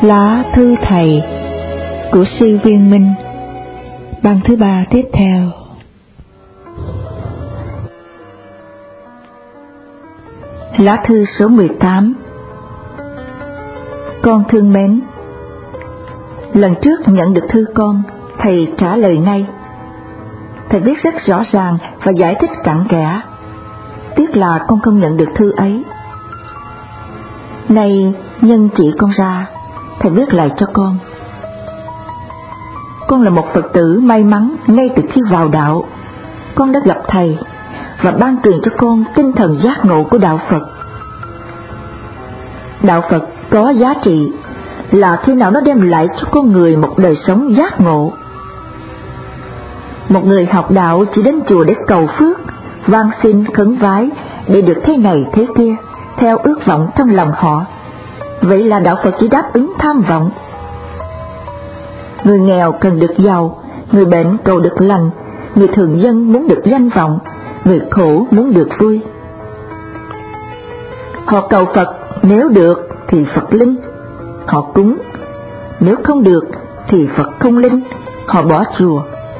Lá thư thầy của Sư Viên Minh. Băng thứ 3 tiếp theo. Lá thư số 18. Con thương mến, lần trước nhận được thư con, thầy trả lời ngay. Thầy viết rất rõ ràng và giải thích cặn kẽ. Tiếc là con không nhận được thư ấy. Nay nhân chỉ con ra, thầy viết lại cho con. Con là một Phật tử may mắn ngay từ khi vào đạo. Con đã gặp thầy và ban truyền cho con tinh thần giác ngộ của đạo Phật. Đạo Phật có giá trị là khi nào nó đem lại cho con người một đời sống giác ngộ. Một người học đạo chỉ đến chùa để cầu phước, van xin khấn vái để được thế này thế kia, theo ước vọng trong lòng họ. Vậy là đạo Phật chỉ đáp ứng tham vọng. Người nghèo cần được giàu, người bệnh cầu được lành, người thường dân muốn được danh vọng, người khổ muốn được vui. Họ cầu Phật, nếu được thì Phật linh, họ cúng, nếu không được thì Phật không linh, họ bỏ chùa.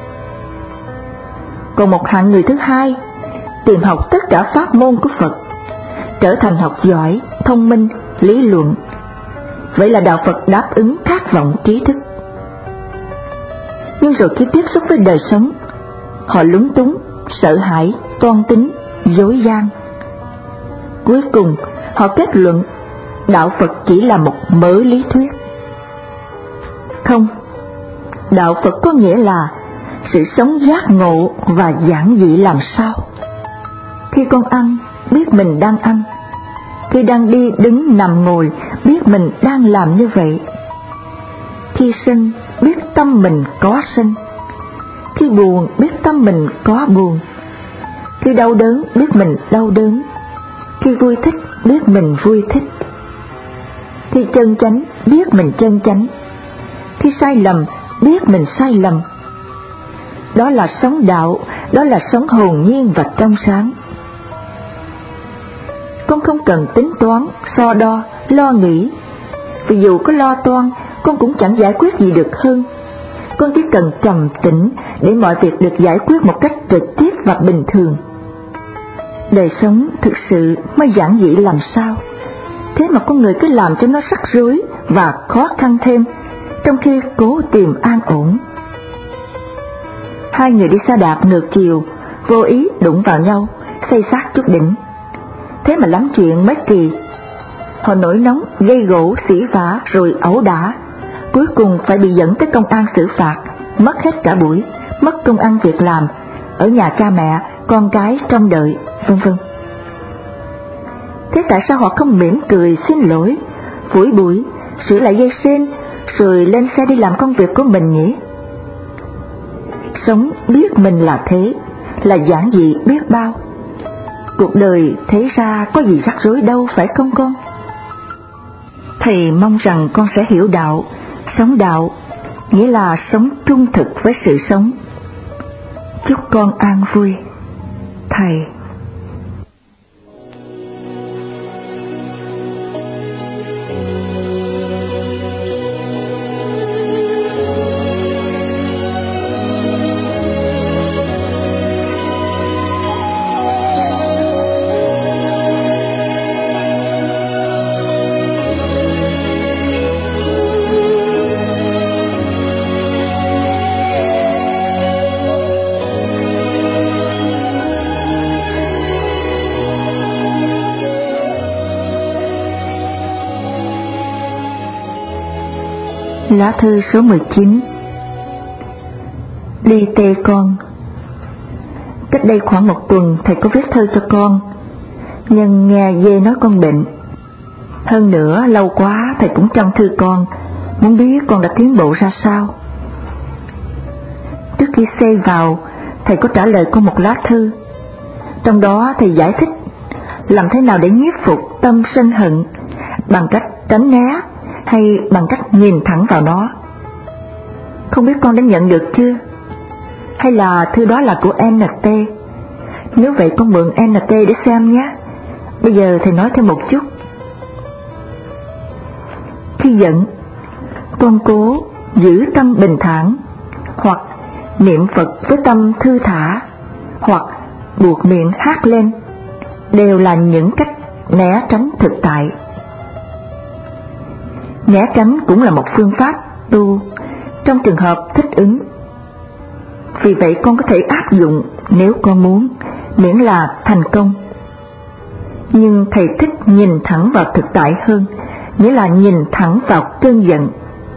Còn một hạng người thứ hai, tìm học tất cả pháp môn của Phật, trở thành học giỏi, thông minh, lý luận. Vậy là đạo Phật đáp ứng khát vọng trí thức. Nhưng rồi khi tiếp xúc với đời sống, họ lúng túng, sợ hãi, toan tính, dối gian. Cuối cùng, họ kết luận đạo Phật chỉ là một mớ lý thuyết. Không, đạo Phật có nghĩa là sự sống giác ngộ và giản dị làm sao. Khi con ăn, biết mình đang ăn. Khi đang đi, đứng, nằm, ngồi, biết mình đang làm như vậy. Khi sân, biết tâm mình có sân. Khi buồn, biết tâm mình có buồn. Khi đau đớn, biết mình đau đớn. Khi vui thích, biết mình vui thích. Khi chân chánh, biết mình chân chánh. Khi sai lầm, biết mình sai lầm. Đó là sống đạo, đó là sống hồn nhiên và trong sáng. Con không cần tính toán, so đo, lo nghĩ. Vì dù có lo toan, con cũng chẳng giải quyết gì được hơn. Con chỉ cần trầm tĩnh để mọi việc được giải quyết một cách trực tiếp và bình thường. Đời sống thực sự mới giản dị làm sao. Thế mà con người cứ làm cho nó rắc rối và khó khăn thêm, trong khi cố tìm an ổn. Hai người đi xe đạp ngược chiều, vô ý đụng vào nhau, xây xát chút đỉnh. Thế mà lắm chuyện mấy kỳ. Họ nổi nóng, gây gổ, xỉ vả rồi ẩu đả. Cuối cùng phải bị dẫn tới công an xử phạt, mất hết cả buổi, mất công ăn việc làm, ở nhà cha mẹ, con cái trông đợi, vân vân. Thế tại sao họ không mỉm cười xin lỗi, phủi bụi, sửa lại dây sên, rồi lên xe đi làm công việc của mình nhỉ? Sống biết mình là thế, là giản dị biết bao. Cuộc đời thế ra có gì rắc rối đâu, phải không con? Thầy mong rằng con sẽ hiểu đạo, sống đạo, nghĩa là sống trung thực với sự sống. Chúc con an vui. Thầy. Lá thư số 19. Đi tê con. Cách đây khoảng một tuần thầy có viết thư cho con, nhưng nghe dê nói con bệnh. Hơn nữa lâu quá thầy cũng trong thư con, muốn biết con đã tiến bộ ra sao. Trước khi xây vào, thầy có trả lời con một lá thư. Trong đó thầy giải thích làm thế nào để nhiếp phục tâm sân hận, bằng cách tránh né hay bằng cách nhìn thẳng vào nó. Không biết con đã nhận được chưa? Hay là thư đó là của NT? Nếu vậy con mượn NT để xem nhé. Bây giờ thầy nói thêm một chút. Khi giận, con cố giữ tâm bình thản, hoặc niệm Phật với tâm thư thả, hoặc buộc miệng hát lên, đều là những cách né tránh thực tại. Né tránh cũng là một phương pháp tu trong trường hợp thích ứng. Vì vậy con có thể áp dụng nếu con muốn, miễn là thành công. Nhưng thầy thích nhìn thẳng vào thực tại hơn, nghĩa là nhìn thẳng vào cơn giận.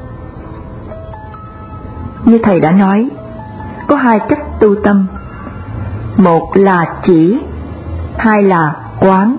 Như thầy đã nói, có hai cách tu tâm. Một là chỉ, hai là quán.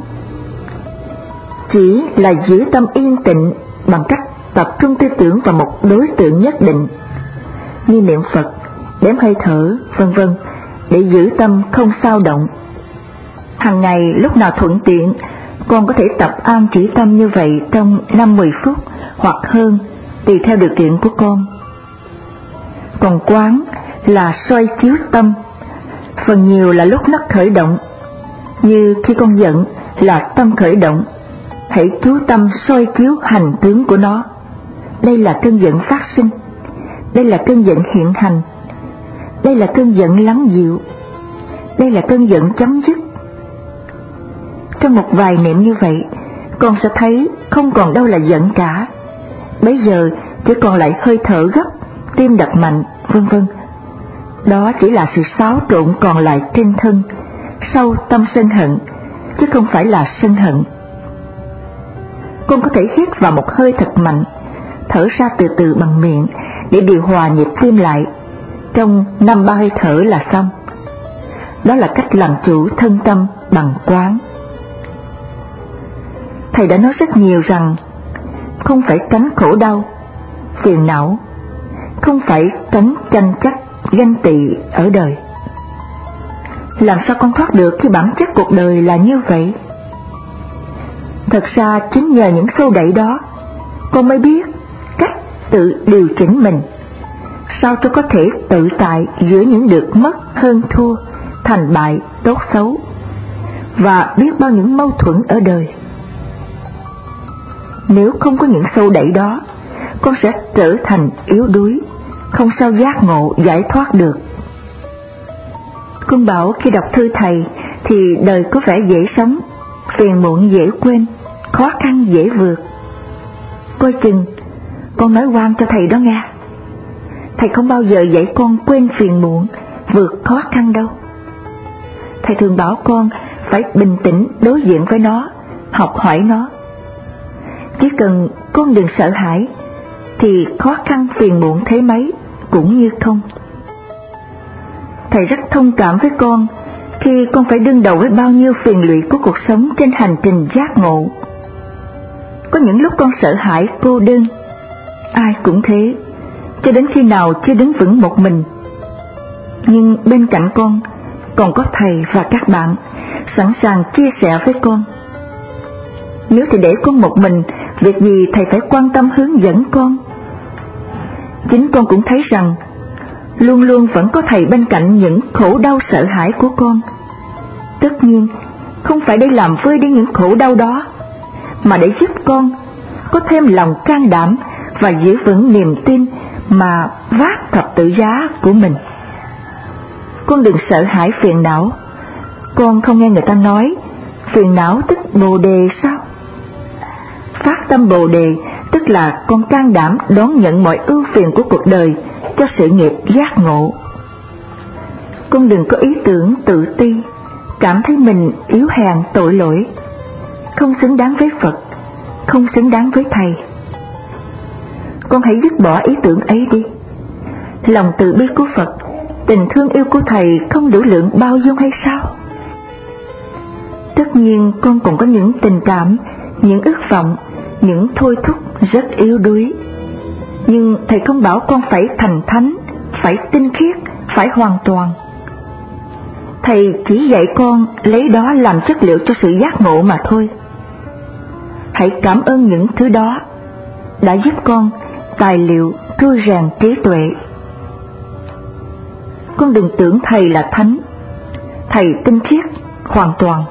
Chỉ là giữ tâm yên tĩnh bằng cách tập trung tư tưởng vào một đối tượng nhất định, như niệm Phật, đếm hơi thở, vân vân, để giữ tâm không xao động. Hàng ngày lúc nào thuận tiện, con có thể tập an chỉ tâm như vậy trong 5-10 phút hoặc hơn, tùy theo điều kiện của con. Còn quán là soi chiếu tâm, phần nhiều là lúc nó khởi động. Như khi con giận là tâm khởi động, hãy chú tâm soi chiếu hành tướng của nó. Đây là cơn giận phát sinh, đây là cơn giận hiện hành, đây là cơn giận lắng dịu, đây là cơn giận chấm dứt. Trong một vài niệm như vậy, con sẽ thấy không còn đâu là giận cả. Bấy giờ chỉ còn lại hơi thở gấp, tim đập mạnh, vân vân. Đó chỉ là sự xáo trộn còn lại trên thân, sau tâm sân hận, chứ không phải là sân hận. Con có thể hít vào một hơi thật mạnh, thở ra từ từ bằng miệng để điều hòa nhịp tim lại. Trong 5-3 hơi thở là xong. Đó là cách làm chủ thân tâm bằng quán. Thầy đã nói rất nhiều rằng không phải tránh khổ đau, phiền não, không phải tránh tranh chấp, ganh tị ở đời. Làm sao con thoát được khi bản chất cuộc đời là như vậy? Thật ra chính nhờ những xô đẩy đó, con mới biết cách tự điều chỉnh mình, sao cho có thể tự tại giữa những được mất hơn thua, thành bại tốt xấu, và biết bao những mâu thuẫn ở đời. Nếu không có những xô đẩy đó, con sẽ trở thành yếu đuối, không sao giác ngộ giải thoát được. Con bảo khi đọc thư thầy thì đời có vẻ dễ sống, phiền muộn dễ quên, khó khăn dễ vượt. Coi chừng, con nói oan cho thầy đó nghe. Thầy không bao giờ dạy con quên phiền muộn, vượt khó khăn đâu. Thầy thường bảo con phải bình tĩnh đối diện với nó, học hỏi nó. Chỉ cần con đừng sợ hãi, thì khó khăn phiền muộn thế mấy cũng như không. Thầy rất thông cảm với con khi con phải đương đầu với bao nhiêu phiền lụy của cuộc sống trên hành trình giác ngộ. Có những lúc con sợ hãi cô đơn, ai cũng thế, cho đến khi nào chưa đứng vững một mình. Nhưng bên cạnh con còn có thầy và các bạn sẵn sàng chia sẻ với con. Nếu thì để con một mình, việc gì thầy phải quan tâm hướng dẫn con. Chính con cũng thấy rằng luôn luôn vẫn có thầy bên cạnh những khổ đau sợ hãi của con. Tất nhiên không phải để làm vơi đi những khổ đau đó, mà để giúp con có thêm lòng can đảm và giữ vững niềm tin mà vác thập tự giá của mình. Con đừng sợ hãi phiền não. Con không nghe người ta nói phiền não tức bồ đề sao? Phát tâm bồ đề tức là con can đảm đón nhận mọi ưu phiền của cuộc đời cho sự nghiệp giác ngộ. Con đừng có ý tưởng tự ti, cảm thấy mình yếu hèn tội lỗi, không xứng đáng với Phật, không xứng đáng với thầy. Con hãy dứt bỏ ý tưởng ấy đi. Lòng từ bi của Phật, tình thương yêu của thầy không đủ lượng bao dung hay sao? Tất nhiên con còn có những tình cảm, những ước vọng, những thôi thúc rất yếu đuối. Nhưng thầy không bảo con phải thành thánh, phải tinh khiết, phải hoàn toàn. Thầy chỉ dạy con lấy đó làm chất liệu cho sự giác ngộ mà thôi. Hãy cảm ơn những thứ đó đã giúp con tài liệu trui rèn trí tuệ. Con đừng tưởng thầy là thánh, thầy tinh khiết, hoàn toàn.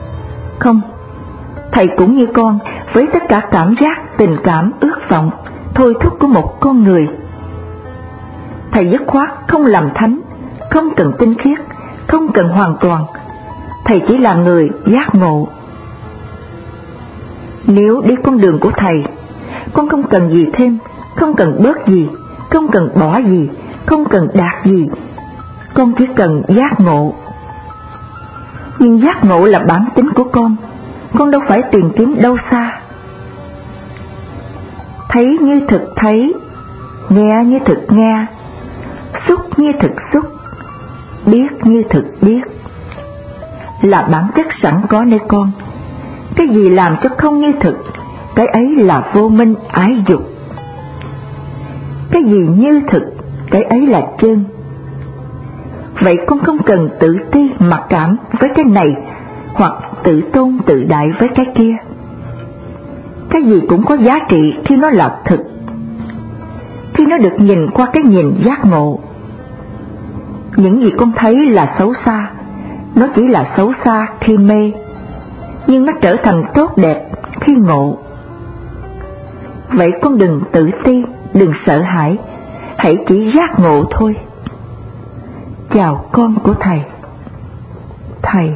Không, thầy cũng như con với tất cả cảm giác, tình cảm, ước vọng, thôi thúc của một con người. Thầy dứt khoát không làm thánh, không cần tinh khiết, không cần hoàn toàn. Thầy chỉ là người giác ngộ. Nếu đi con đường của Thầy, con không cần gì thêm, không cần bớt gì, không cần bỏ gì, không cần đạt gì. Con chỉ cần giác ngộ. Nhưng giác ngộ là bản tính của con đâu phải tìm kiếm đâu xa. Thấy như thực thấy, nghe như thực nghe, xúc như thực xúc, biết như thực biết, là bản chất sẵn có nơi con. Cái gì làm cho không như thực, cái ấy là vô minh ái dục. Cái gì như thực, cái ấy là chân. Vậy con không cần tự ti mặc cảm với cái này, hoặc tự tôn tự đại với cái kia. Cái gì cũng có giá trị khi nó là thực, khi nó được nhìn qua cái nhìn giác ngộ. Những gì con thấy là xấu xa, nó chỉ là xấu xa khi mê, nhưng nó trở thành tốt đẹp khi ngộ. Vậy con đừng tự ti, đừng sợ hãi, hãy chỉ giác ngộ thôi. Chào con của Thầy. Thầy.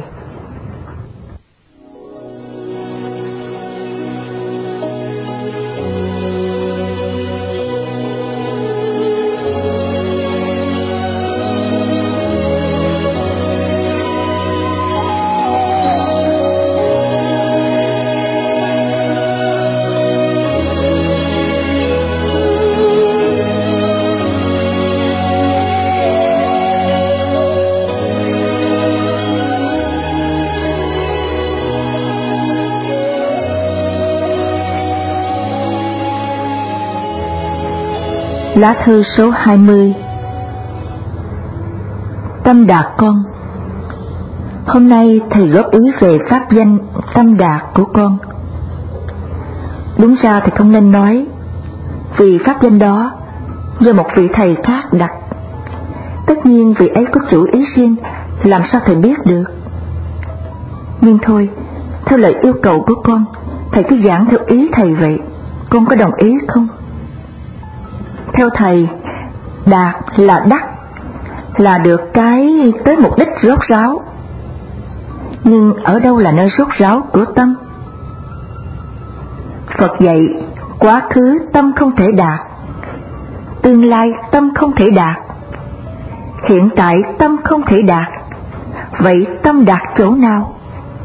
Lá thư số 20. Tâm Đạt con. Hôm nay Thầy góp ý về pháp danh Tâm Đạt của con. Đúng ra Thầy không nên nói, vì pháp danh đó do một vị Thầy khác đặt. Tất nhiên vị ấy có chủ ý riêng, làm sao Thầy biết được. Nhưng thôi, theo lời yêu cầu của con, Thầy cứ giảng theo ý Thầy vậy. Con có đồng ý không? Theo Thầy, đạt là đắc, là được cái tới mục đích rốt ráo. Nhưng ở đâu là nơi rốt ráo của tâm? Phật dạy, quá khứ tâm không thể đạt, tương lai tâm không thể đạt, hiện tại tâm không thể đạt. Vậy tâm đạt chỗ nào?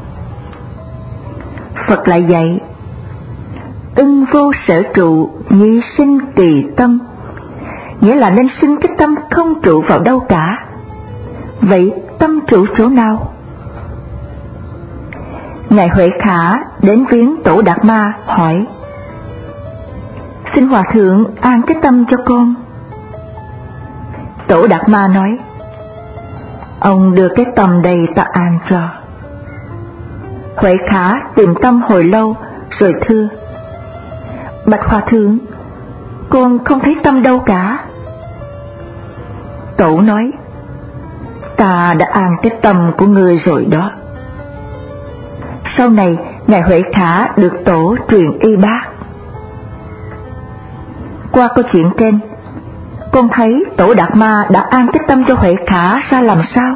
Phật lại dạy, ưng vô sở trụ, nhi sinh kỳ tâm, nghĩa là nên sinh cái tâm không trụ vào đâu cả. Vậy tâm trụ chỗ nào? Ngài Huệ Khả đến viếng Tổ Đạt Ma hỏi, xin Hòa Thượng an cái tâm cho con. Tổ Đạt Ma nói, ông đưa cái tâm đây ta an cho. Huệ Khả tìm tâm hồi lâu rồi thưa, bạch Hòa Thượng, con không thấy tâm đâu cả. Tổ nói, ta đã an cái tâm của ngươi rồi đó. Sau này Ngài Huệ Khả được Tổ truyền y bác. Qua câu chuyện trên, con thấy Tổ Đạt Ma đã an cái tâm cho Huệ Khả ra làm sao?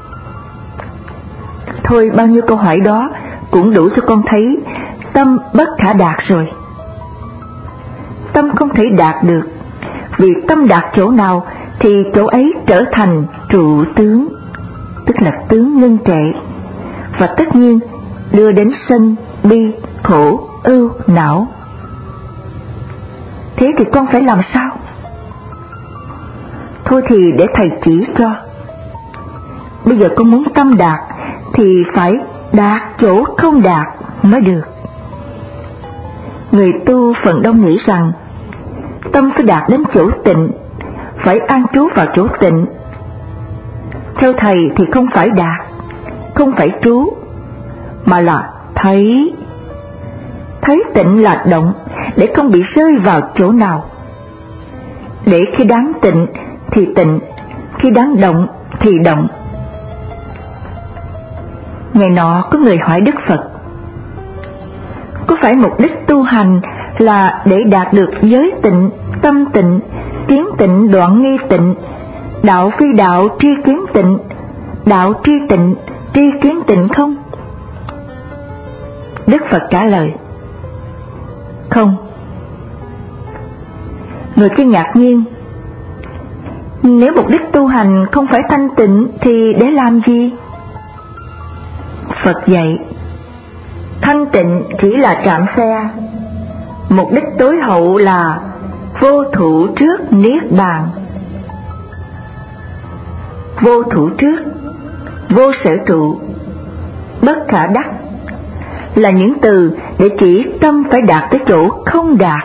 Thôi bao nhiêu câu hỏi đó cũng đủ cho con thấy tâm bất khả đạt rồi. Tâm không thể đạt được, vì tâm đạt chỗ nào thì chỗ ấy trở thành trụ tướng, tức là tướng ngưng trệ, và tất nhiên đưa đến sân, bi, khổ, ưu, não. Thế thì con phải làm sao? Thôi thì để Thầy chỉ cho. Bây giờ con muốn tâm đạt thì phải đạt chỗ không đạt mới được. Người tu phần đông nghĩ rằng tâm phải đạt đến chỗ tịnh, phải an trú vào chỗ tịnh. Theo Thầy thì không phải đạt, không phải trú, mà là thấy. Thấy tịnh là động, để không bị rơi vào chỗ nào. Để khi đáng tịnh thì tịnh, khi đáng động thì động. Ngày nọ có người hỏi Đức Phật, có phải mục đích tu hành là để đạt được giới tịnh, tâm tịnh, kiến tịnh, đoạn nghi tịnh, đạo phi đạo, tri kiến tịnh, đạo tri tịnh, tri kiến tịnh không? Đức Phật trả lời: không. Người kia ngạc nhiên: nếu mục đích tu hành không phải thanh tịnh thì để làm gì? Phật dạy: thanh tịnh chỉ là trạm xe, mục đích tối hậu là vô thủ trước niết bàn. Vô thủ trước, vô sở trụ, bất khả đắc là những từ để chỉ tâm phải đạt tới chỗ không đạt.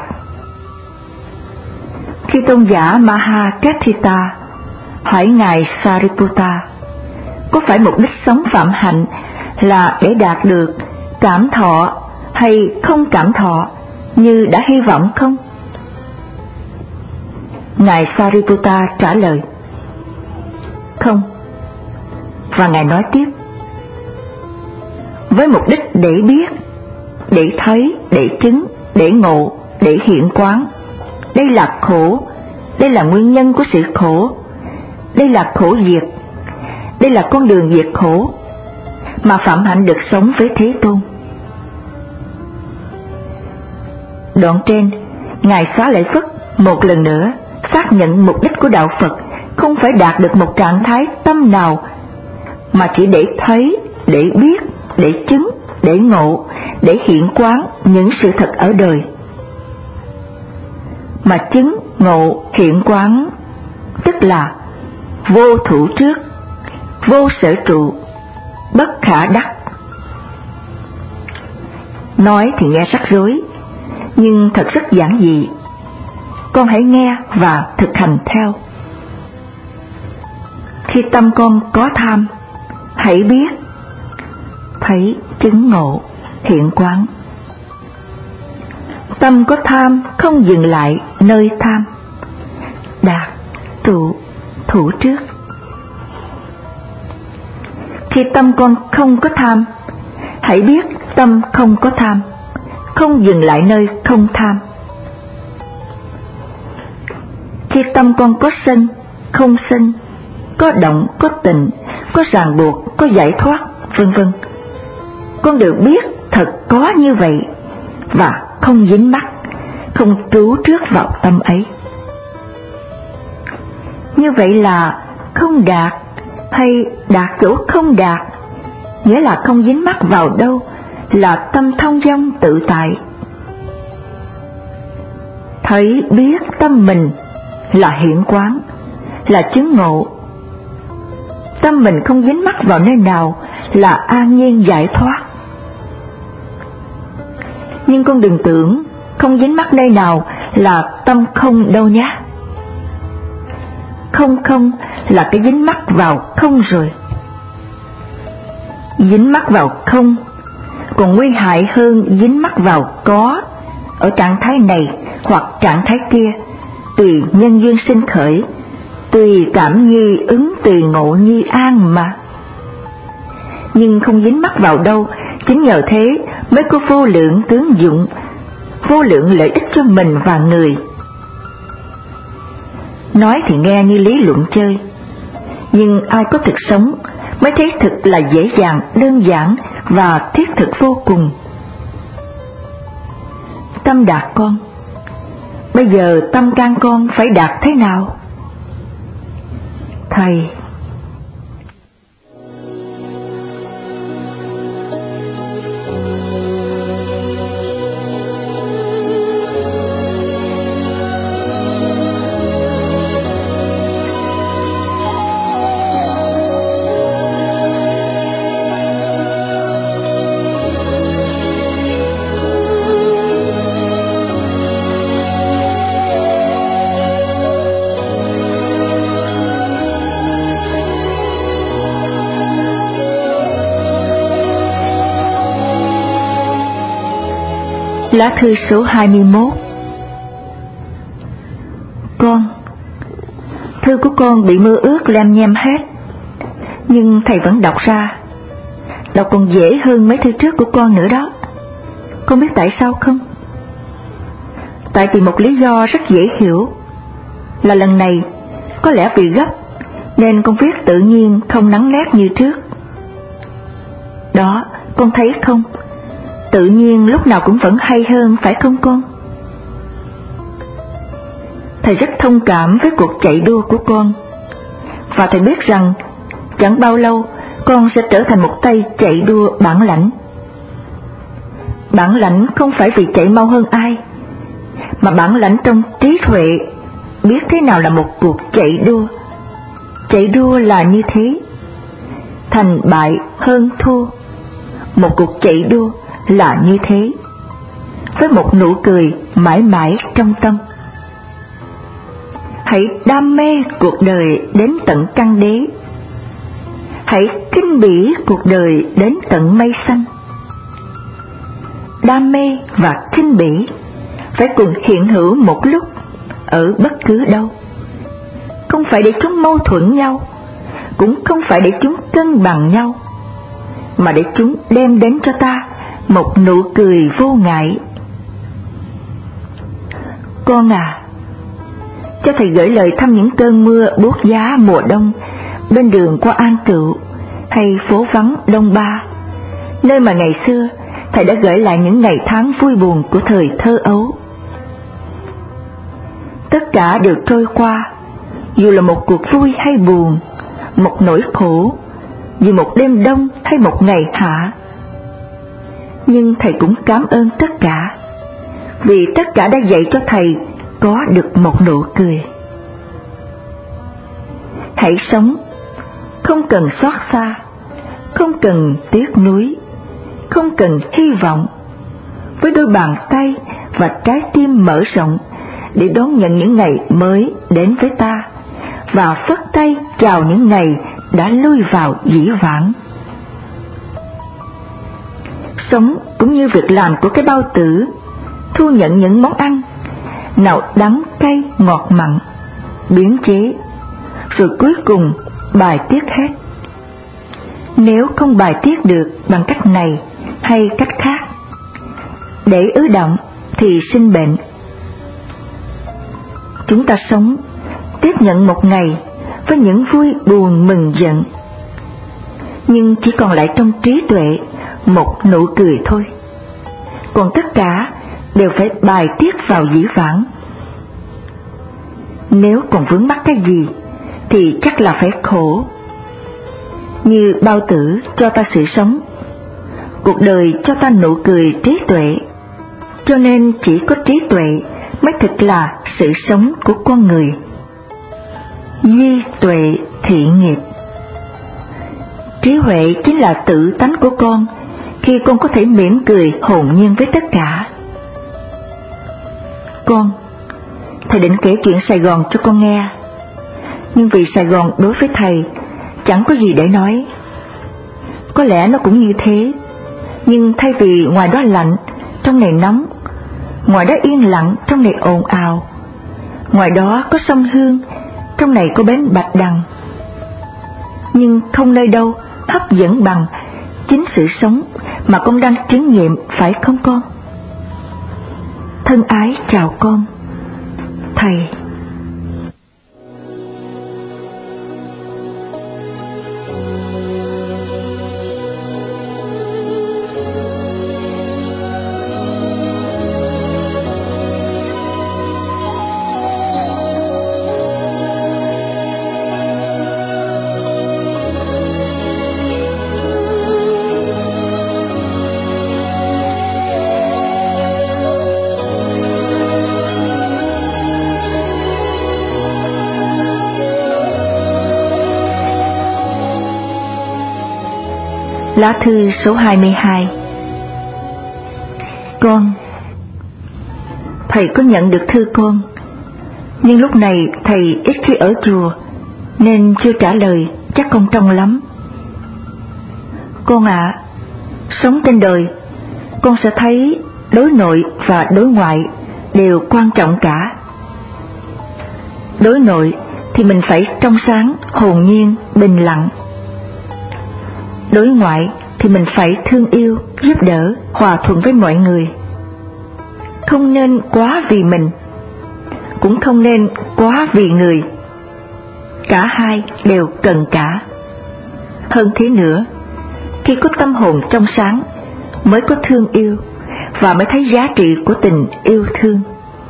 Khi tôn giả Mahakathita hỏi ngài Sariputta có phải mục đích sống phạm hạnh là để đạt được cảm thọ hay không cảm thọ như đã hy vọng không? Ngài Sariputta trả lời: không. Và ngài nói tiếp: với mục đích để biết, để thấy, để chứng, để ngộ, để hiện quán, đây là khổ, đây là nguyên nhân của sự khổ, đây là khổ diệt, đây là con đường diệt khổ, mà phạm hạnh được sống với Thế Tôn. Đoạn trên, ngài Xá Lợi Phất một lần nữa xác nhận mục đích của đạo Phật không phải đạt được một trạng thái tâm nào, mà chỉ để thấy, để biết, để chứng, để ngộ, để hiện quán những sự thật ở đời. Mà chứng, ngộ, hiện quán tức là vô thủ trước, vô sở trụ, bất khả đắc. Nói thì nghe rắc rối, nhưng thật rất giản dị. Con hãy nghe và thực hành theo. Khi tâm con có tham, hãy biết, thấy, chứng, ngộ, hiện quán. Tâm có tham không dừng lại nơi tham, đạt, trụ, thủ trước. Khi tâm con không có tham, hãy biết tâm không có tham, không dừng lại nơi không tham. Khi tâm con có sân, không sân, có động, có tịnh, có ràng buộc, có giải thoát, vân vân, con đều biết thật có như vậy và không dính mắc, không trú trước vào tâm ấy. Như vậy là không đạt hay đạt chỗ không đạt, nghĩa là không dính mắc vào đâu, là tâm thông dong tự tại. Thấy biết tâm mình là hiện quán, là chứng ngộ. Tâm mình không dính mắc vào nơi nào là an nhiên giải thoát. Nhưng con đừng tưởng không dính mắc nơi nào là tâm không đâu nhé. Không không là cái dính mắc vào không rồi. Dính mắc vào không còn nguy hại hơn dính mắc vào có, ở trạng thái này hoặc trạng thái kia, tùy nhân duyên sinh khởi, tùy cảm nhi ứng, tùy ngộ nhi an mà. Nhưng không dính mắc vào đâu, chính nhờ thế mới có vô lượng tướng dụng, vô lượng lợi ích cho mình và người. Nói thì nghe như lý luận chơi, nhưng ai có thực sống mới thấy thực là dễ dàng, đơn giản và thiết thực vô cùng. Tâm đạt con, bây giờ tâm can con phải đạt thế nào? Thầy lá thư số 21. Con, thư của con bị mưa ướt lem nhem hết, nhưng thầy vẫn đọc ra. Đọc còn dễ hơn mấy thư trước của con nữa đó. Con biết tại sao không? tại vì một lý do rất dễ hiểu, là lần này có lẽ vì gấp nên con viết tự nhiên không nắn nét như trước. Đó, con thấy không? Tự nhiên lúc nào cũng vẫn hay hơn, phải không con? Thầy rất thông cảm với cuộc chạy đua của con, và thầy biết rằng chẳng bao lâu con sẽ trở thành một tay chạy đua bản lãnh. Bản lãnh không phải vì chạy mau hơn ai, mà bản lãnh trong trí tuệ, biết thế nào là một cuộc chạy đua. Chạy đua là như thế, thành bại hơn thua. Một cuộc chạy đua là như thế, với một nụ cười mãi mãi trong tâm. Hãy đam mê cuộc đời đến tận căn đế, hãy khinh bỉ cuộc đời đến tận mây xanh. Đam mê và khinh bỉ phải cùng hiện hữu một lúc ở bất cứ đâu. Không phải để chúng mâu thuẫn nhau, cũng không phải để chúng cân bằng nhau, mà để chúng đem đến cho ta một nụ cười vô ngại. Con à, cho thầy gửi lời thăm những cơn mưa buốt giá mùa đông bên đường qua An Cựu hay phố vắng Đông Ba, nơi mà ngày xưa thầy đã gửi lại những ngày tháng vui buồn của thời thơ ấu. Tất cả đều trôi qua, dù là một cuộc vui hay buồn, một nỗi khổ, dù một đêm đông hay một ngày hạ. Nhưng thầy cũng cảm ơn tất cả, vì tất cả đã dạy cho thầy có được một nụ cười. Hãy sống, không cần xót xa, không cần tiếc nuối, không cần hy vọng, với đôi bàn tay và trái tim mở rộng để đón nhận những ngày mới đến với ta, và phất tay chào những ngày đã lui vào dĩ vãng. Sống cũng như việc làm của cái bao tử, thu nhận những món ăn, nào đắng cay ngọt mặn, biến chế, rồi cuối cùng bài tiết hết. Nếu không bài tiết được bằng cách này hay cách khác, để ứ động thì sinh bệnh. Chúng ta sống, tiếp nhận một ngày với những vui buồn mừng giận, nhưng chỉ còn lại trong trí tuệ một nụ cười thôi, còn tất cả đều phải bài tiết vào dĩ vãng. Nếu còn vướng mắc cái gì thì chắc là phải khổ. Như bao tử cho ta sự sống, cuộc đời cho ta nụ cười trí tuệ, cho nên chỉ có trí tuệ mới thực là sự sống của con người. Duy tuệ thị nghiệp. Trí huệ chính là tự tánh của con, khi con có thể mỉm cười hồn nhiên với tất cả. Con, thầy định kể chuyện Sài Gòn cho con nghe, nhưng vì Sài Gòn đối với thầy chẳng có gì để nói. Có lẽ nó cũng như thế, nhưng thay vì ngoài đó lạnh, trong này nóng, ngoài đó yên lặng, trong này ồn ào, ngoài đó có sông Hương, trong này có bến Bạch Đằng, nhưng không nơi đâu hấp dẫn bằng chính sự sống mà con đang chứng nghiệm, phải không con? Thân ái chào con, thầy. Lá thư số 22. Con, thầy có nhận được thư con, nhưng lúc này thầy ít khi ở chùa nên chưa trả lời, chắc con trông lắm. Con ạ, sống trên đời, con sẽ thấy đối nội và đối ngoại đều quan trọng cả. Đối nội thì mình phải trong sáng, hồn nhiên, bình lặng. Đối ngoại thì mình phải thương yêu, giúp đỡ, hòa thuận với mọi người. không nên quá vì mình, cũng không nên quá vì người. Cả hai đều cần cả. Hơn thế nữa, khi có tâm hồn trong sáng mới có thương yêu và mới thấy giá trị của tình yêu thương.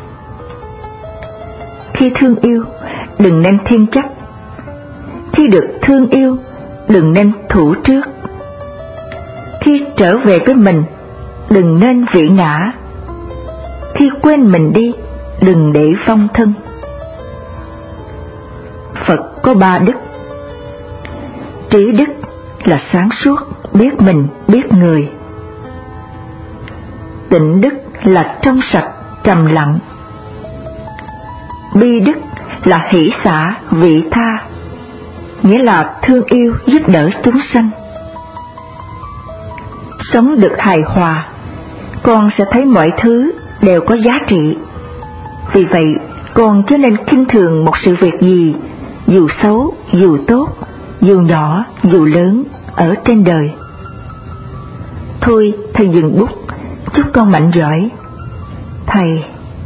Khi thương yêu, đừng nên thiên chấp. Khi được thương yêu, đừng nên thủ trước. Khi trở về với mình, đừng nên vĩ ngã. Khi quên mình đi, đừng để vong thân. Phật có 3 đức. Trí đức là sáng suốt, biết mình, biết người. Tịnh đức là trong sạch, trầm lặng. Bi đức là hỷ xả, vị tha, nghĩa là thương yêu giúp đỡ chúng sanh. Sống được hài hòa, con sẽ thấy mọi thứ đều có giá trị. Vì vậy, con chớ nên khinh thường một sự việc gì, dù xấu, dù tốt, dù nhỏ, dù lớn, ở trên đời. Thôi, thầy dừng bút, chúc con mạnh giỏi. Thầy.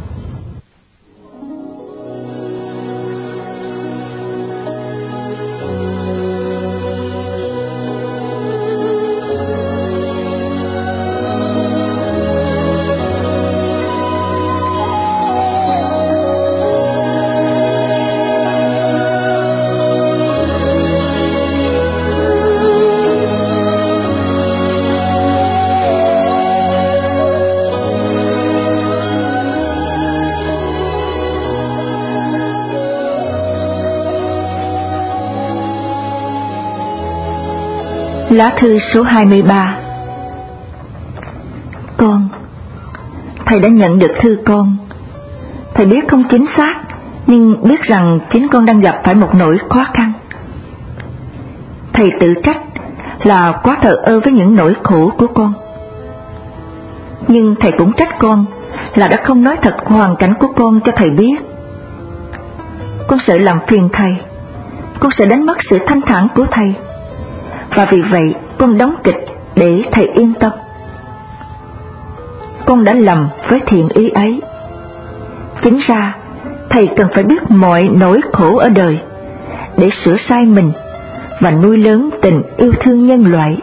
Lá thư số 23. Con, thầy đã nhận được thư con. Thầy biết không chính xác, nhưng biết rằng chính con đang gặp phải một nỗi khó khăn. Thầy tự trách là quá thờ ơ với những nỗi khổ của con. Nhưng thầy cũng trách con là đã không nói thật hoàn cảnh của con cho thầy biết. Con sợ làm phiền thầy, con sợ đánh mất sự thanh thản của thầy, và vì vậy con đóng kịch để thầy yên tâm. Con đã lầm với thiện ý ấy. Chính ra thầy cần phải biết mọi nỗi khổ ở đời để sửa sai mình và nuôi lớn tình yêu thương nhân loại.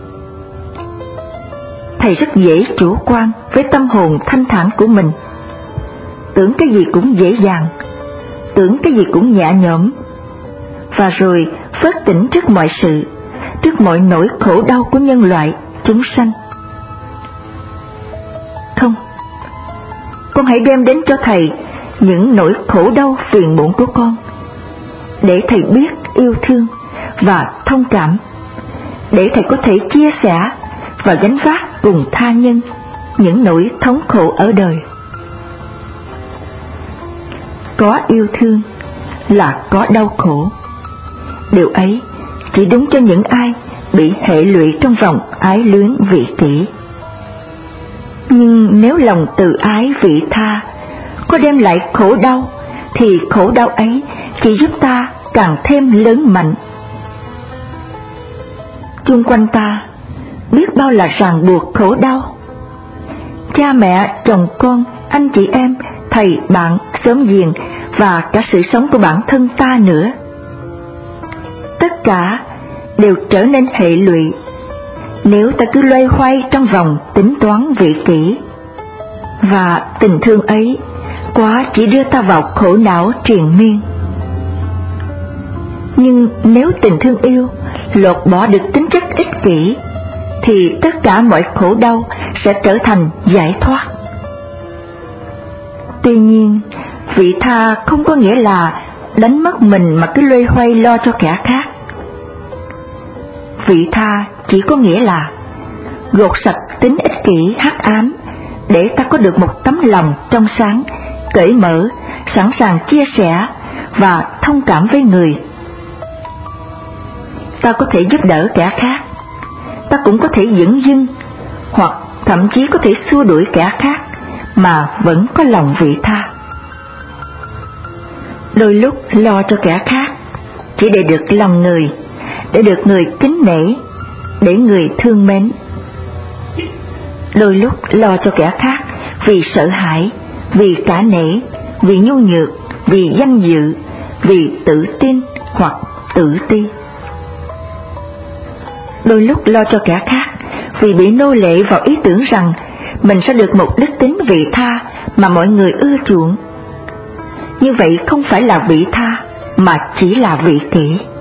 Thầy rất dễ chủ quan với tâm hồn thanh thản của mình, tưởng cái gì cũng dễ dàng, tưởng cái gì cũng nhẹ nhõm, và rồi phớt tỉnh trước mọi sự, trước mọi nỗi khổ đau của nhân loại, chúng sanh. Không, con hãy đem đến cho thầy những nỗi khổ đau phiền muộn của con, để thầy biết yêu thương và thông cảm, để thầy có thể chia sẻ và gánh vác cùng tha nhân những nỗi thống khổ ở đời. Có yêu thương là có đau khổ. Điều ấy chỉ đúng cho những ai bị hệ lụy trong vòng ái luyến vị kỷ. Nhưng nếu lòng từ ái vị tha có đem lại khổ đau, thì khổ đau ấy chỉ giúp ta càng thêm lớn mạnh. Chung quanh ta biết bao là ràng buộc khổ đau. Cha mẹ, chồng con, anh chị em, thầy, bạn, xóm giềng và cả sự sống của bản thân ta nữa. Tất cả đều trở nên hệ lụy nếu ta cứ loay hoay trong vòng tính toán vị kỷ. Và tình thương ấy quá chỉ đưa ta vào khổ não triền miên. Nhưng nếu tình thương yêu lột bỏ được tính chất ích kỷ, thì tất cả mọi khổ đau sẽ trở thành giải thoát. Tuy nhiên, vị tha không có nghĩa là đánh mất mình mà cứ loay hoay lo cho kẻ khác. Vị tha chỉ có nghĩa là gột sạch tính ích kỷ hắc ám, để ta có được một tấm lòng trong sáng, cởi mở, sẵn sàng chia sẻ và thông cảm với người. Ta có thể giúp đỡ kẻ khác, ta cũng có thể dửng dưng, hoặc thậm chí có thể xua đuổi kẻ khác mà vẫn có lòng vị tha. Đôi lúc lo cho kẻ khác chỉ để được lòng người, để được người kính nể, để người thương mến. Đôi lúc lo cho kẻ khác vì sợ hãi, vì cả nể, vì nhu nhược, vì danh dự, vì tự tin hoặc tự ti. Đôi lúc lo cho kẻ khác vì bị nô lệ vào ý tưởng rằng mình sẽ được một đức tính vị tha mà mọi người ưa chuộng. Như vậy không phải là vị tha mà chỉ là vị kỷ.